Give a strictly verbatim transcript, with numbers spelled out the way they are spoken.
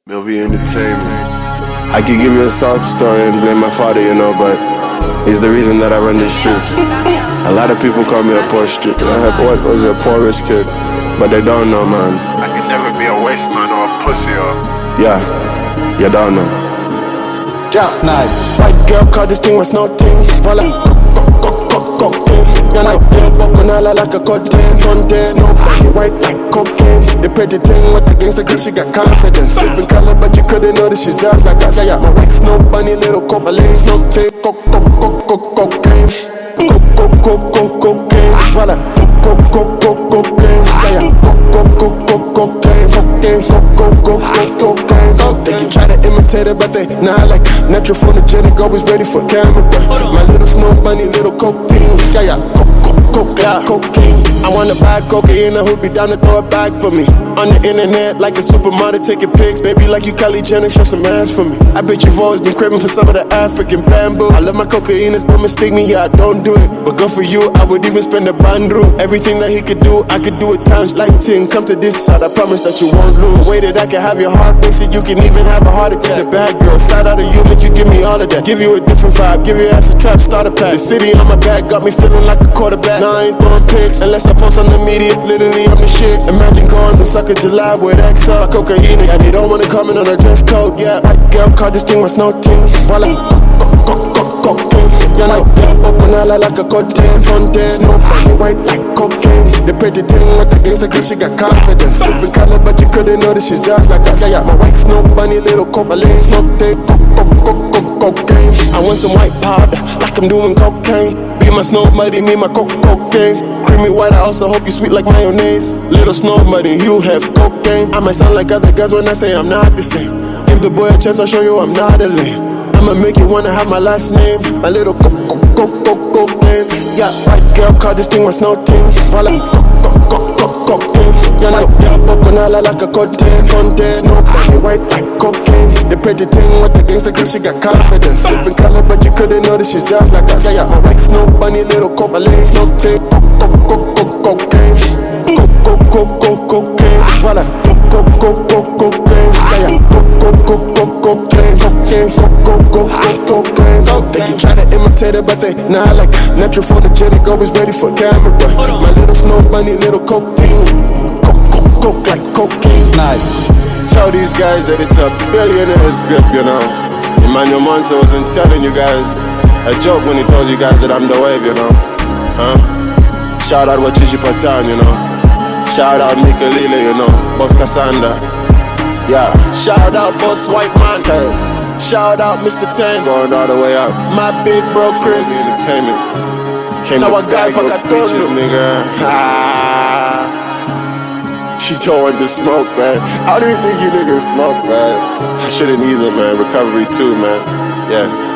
Milvy Entertainment. I could give you a sob story and blame my father, you know, but he's the reason that I run the streets. A lot of people call me a poor street. I have what was a poor rich kid, but they don't know, man. I can never be a waste man or a pussy or. Yeah, you don't know. Yeah, nice. White girl call this thing was nothing. Voila, cocaine. You're like girl, Boconala like a content, content. Snow bunny, white like cocaine. They pretty thing with the gangster cause she got confidence. Different color, but you couldn't notice she's just like us. Yeah, my white snow bunny, little copaline. Snow tape, coke, coke, coke, coke, cocaine. Coke, coke, coke, coke, cocaine. Voila, coke, coke, coke, cocaine. Yeah, coke, coke, coke, coke, cocaine. Cocaine, coke, coke, coke, coke, cocaine. They can try to imitate it, but they not like natural photogenic, always ready for camera. My little snow bunny, little coke team. Yeah, yeah, coke, coke, coke, yeah, cocaine. I wanna buy cocaine, I hope be down to throw it back for me. On the internet, like a supermodel taking pics. Baby, like you Kylie Jenner, show some ass for me. I bet you've always been craving for some of the African bamboo. I love my cocaine, don't mistake me, yeah, I don't do it. But good for you, I would even spend a bandru. Everything that he could do, I could do it times nineteen. Come to this side, I promise that you won't lose. The way that I can have your heart racing, you can even have a heart attack. The bad girl, side out of you, make you give me all of that. Give you a different vibe, give your ass a trap starter pack. The city on my back got me feeling like a quarterback. Now I ain't throwing pics unless I post on the media. Literally, I'm the shit. Imagine going to sucker July with X up, cocaine. Yeah, they don't wanna comment on a dress code. Yeah, white girl call this thing my snow team. Voila, cocaine. You're like girl, Boconala like a content, content. Snow bunny, white like cocaine. The pretty thing with the gangster cause she got confidence. Different color, but you couldn't notice she's just like us. Yeah, yeah, my white snow bunny, little copaline. Snow tape, coke, coke, coke, coke, cocaine. I want some white powder, like I'm doing cocaine. Be my snow muddy, me my coke, cocaine. Creamy white, I also hope you sweet like mayonnaise. Little snow muddy, you have cocaine. I might sound like other guys when I say I'm not the same. Give the boy a chance, I'll show you I'm not a lame. I'ma make you wanna have my last name. My little coke, coke, coke, coke, cocaine. Yeah, white girl call this thing my snow team. Voila, coke, coke, coke, cocaine. You're like girl, Boconala like a content, content. Snow bunny, white like cocaine. The pretty thing with the gangster cause she got confidence. Different color, but you couldn't notice she's just like us. Yeah, yeah, my white snow bunny, little copaline. Snow tape, coke, coke, coke, coke, cocaine. Coke, coke, coke, coke, cocaine. Voila, coke, coke, coke, cocaine. Yeah, yeah, coke, coke, coke, coke, cocaine. Cocaine, coke, coke, coke, coke, cocaine. They can try to imitate it, but they not like natural photogenic, always ready for camera. My little snow bunny, little coke team. Coke, coke, coke like cocaine. Nice. Tell these guys that it's a billionaire's grip, you know. Emmanuel Monson wasn't telling you guys a joke when he tells you guys that I'm the wave, you know. Huh? Shout out Wachiji Patan, you know. Shout out Mika Lila, you know. Boss Cassandra. Yeah. Shout out Boss White Man. Shout out Mister Ten. Going all the way up. My big bro Chris. Entertainment. Came now a guy for bitches, nigga. Ah. She throwing the smoke, man. I don't even think you niggas smoke, man. I shouldn't either, man. Recovery too, man. Yeah.